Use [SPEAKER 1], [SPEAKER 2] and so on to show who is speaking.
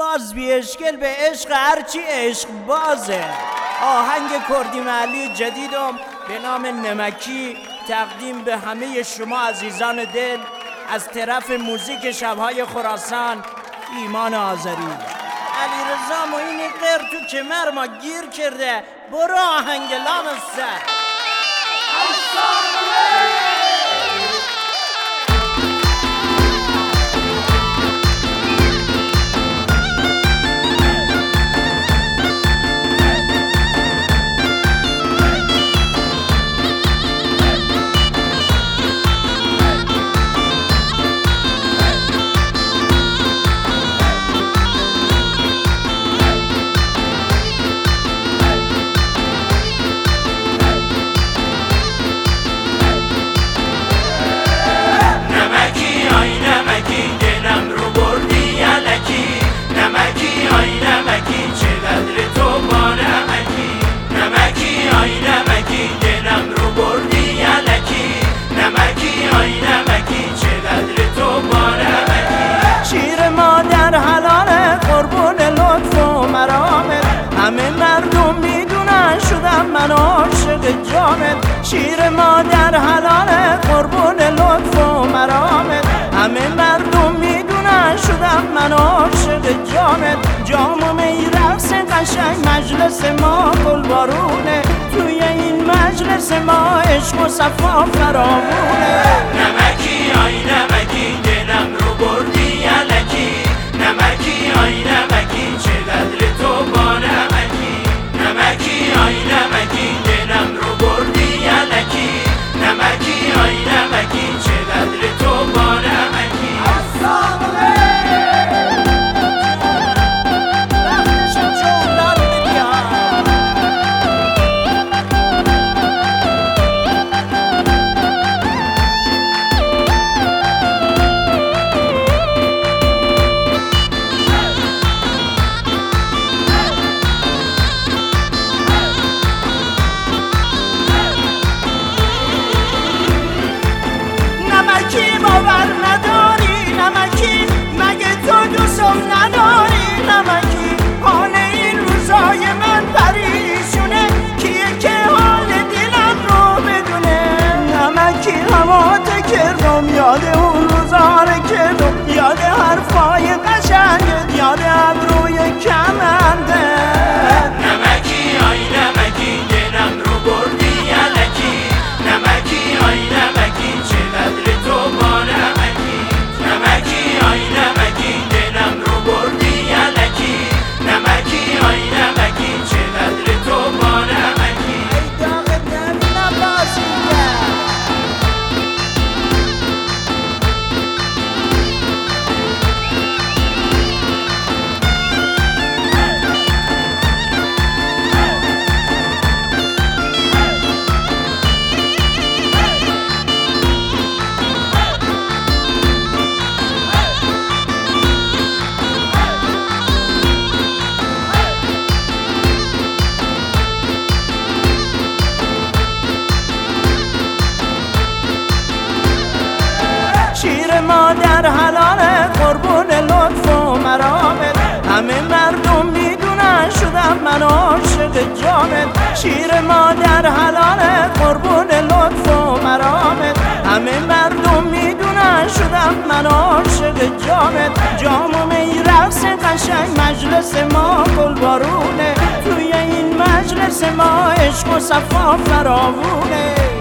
[SPEAKER 1] باز بی اشکل به عشق هرچی عشق بازه. آهنگ کردی محلی جدیدم به نام نمکی تقدیم به همه شما عزیزان دل از طرف موزیک شبهای خراسان ایمان آذری. علیرضا معینی غیر تو کمر ما گیر کرده، برو آهنگ لام سر. همه مردم میدونن شدم من عاشق جامت، شیر مادر حلال قربون لطف و مرامت. همه مردم میدونن شدم من عاشق جامت، جام و می رقص قشنگ مجلس ما گلبارونه، توی این مجلس ما عشق و صفا فراوونه.
[SPEAKER 2] نمکی آی نمکی دلم رو بردی الکی، نمکی آی نمکی چقدر تو با نمکی، نمکی آی نمکی دلم رو بردی الکی، نمکی آی نمکی چقدر تو با نمکی.
[SPEAKER 1] باور نداری نمکی، مگه تو دوستم نداری نمکی، حال این روزای من پریشونه، کیه که حال دلم رو بدونه. نمکی همات کردم یاد اون روزا رو کردم، یاد حرفای قشنگت، یاد ابروی کمنده.
[SPEAKER 2] نمکی آی نمکی دلم رو بردی الکی، نمکی آی نمکی چقدر تو با نمکی، نمکی آی نمکی دلم رو بردی الکی، نمکی آی نمکی چقدر تو با نمکی.
[SPEAKER 1] ای داغت نبینم بازیده. شیر مادر حلال قربون لطف و مرامت، همه مردم میدونن شدم من عاشق جامت، شیر مادر حلال قربون لطف و مرامت. همه مردم میدونن شدم من عاشق جامت، جام و می رقص قشنگ مجلس ما گلبارونه، توی این مجلس ما عشق و صفا فراوونه.